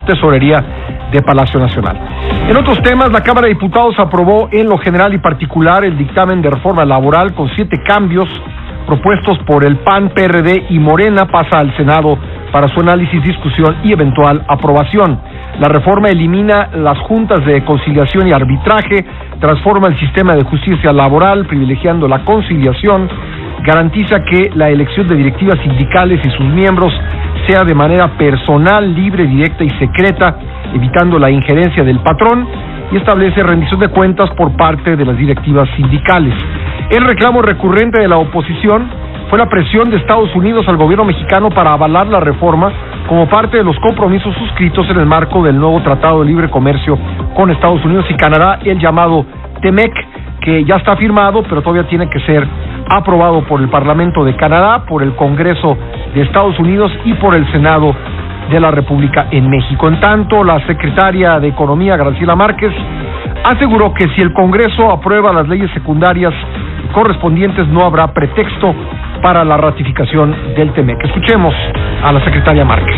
Tesorería de Palacio Nacional. En otros temas, la Cámara de Diputados aprobó en lo general y particular el dictamen de reforma laboral con 7 cambios propuestos por el PAN, PRD y Morena. Pasa al Senado para su análisis, discusión y eventual aprobación. La reforma elimina las juntas de conciliación y arbitraje, transforma el sistema de justicia laboral privilegiando la conciliación, garantiza que la elección de directivas sindicales y sus miembros sea de manera personal, libre, directa y secreta, evitando la injerencia del patrón, y establece rendición de cuentas por parte de las directivas sindicales. El reclamo recurrente de la oposición fue la presión de Estados Unidos al gobierno mexicano para avalar la reforma como parte de los compromisos suscritos en el marco del nuevo Tratado de Libre Comercio con Estados Unidos y Canadá, el llamado TEMEC, que ya está firmado, pero todavía tiene que ser aprobado por el Parlamento de Canadá, por el Congreso de Estados Unidos y por el Senado de la República en México. En tanto, la secretaria de Economía, Graciela Márquez, aseguró que si el Congreso aprueba las leyes secundarias correspondientes, no habrá pretexto para la ratificación del TEMEC. Escuchemos a la secretaria Márquez.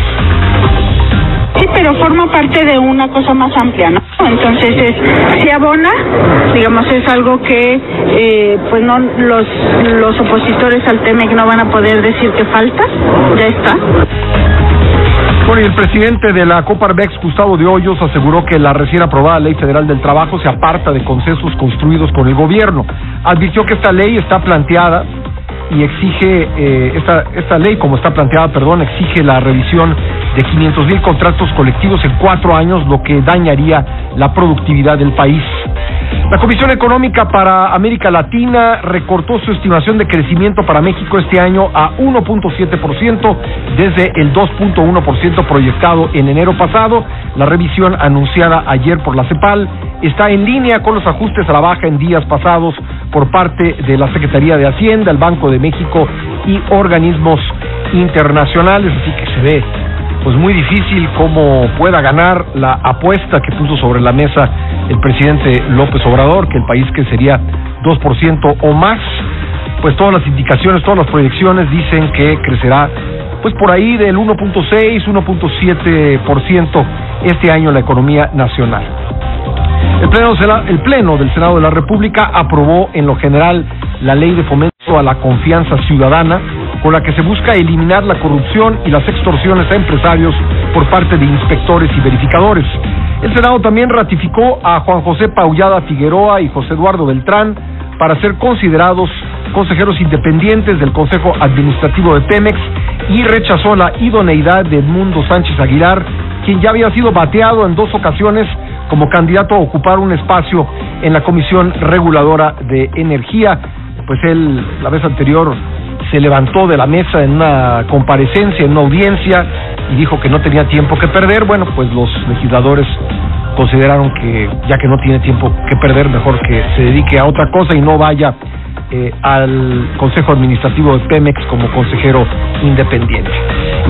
Sí, pero forma parte de una cosa más amplia, ¿no? Entonces, si abona, digamos, es algo que, pues no, los opositores al TEMEC no van a poder decir que falta, ya está. Bueno, y el presidente de la Coparmex, Gustavo de Hoyos, aseguró que la recién aprobada Ley Federal del Trabajo se aparta de consensos construidos con el gobierno. Advirtió que esta ley está planteada y exige, esta ley como está planteada, exige la revisión de 500,000 contratos colectivos en 4 años, lo que dañaría la productividad del país. La Comisión Económica para América Latina recortó su estimación de crecimiento para México este año a 1.7% desde el 2.1% proyectado en enero pasado. La revisión anunciada ayer por la CEPAL está en línea con los ajustes a la baja en días pasados por parte de la Secretaría de Hacienda, el Banco de México y organismos internacionales, así que se ve pues muy difícil cómo pueda ganar la apuesta que puso sobre la mesa el presidente López Obrador, que el país crecería 2% o más. Pues todas las indicaciones, todas las proyecciones dicen que crecerá pues por ahí del 1.6, 1.7% este año la economía nacional. El Pleno del Senado de la República aprobó en lo general la Ley de Fomento a la Confianza Ciudadana, con la que se busca eliminar la corrupción y las extorsiones a empresarios por parte de inspectores y verificadores. El Senado también ratificó a Juan José Paullada Figueroa y José Eduardo Beltrán para ser considerados consejeros independientes del Consejo Administrativo de Pemex y rechazó la idoneidad de Edmundo Sánchez Aguilar, quien ya había sido bateado en 2 ocasiones como candidato a ocupar un espacio en la Comisión Reguladora de Energía. Pues él, la vez anterior, se levantó de la mesa en una comparecencia, en una audiencia, y dijo que no tenía tiempo que perder. Bueno, pues los legisladores consideraron que, ya que no tiene tiempo que perder, mejor que se dedique a otra cosa y no vaya al Consejo Administrativo de Pemex como consejero independiente.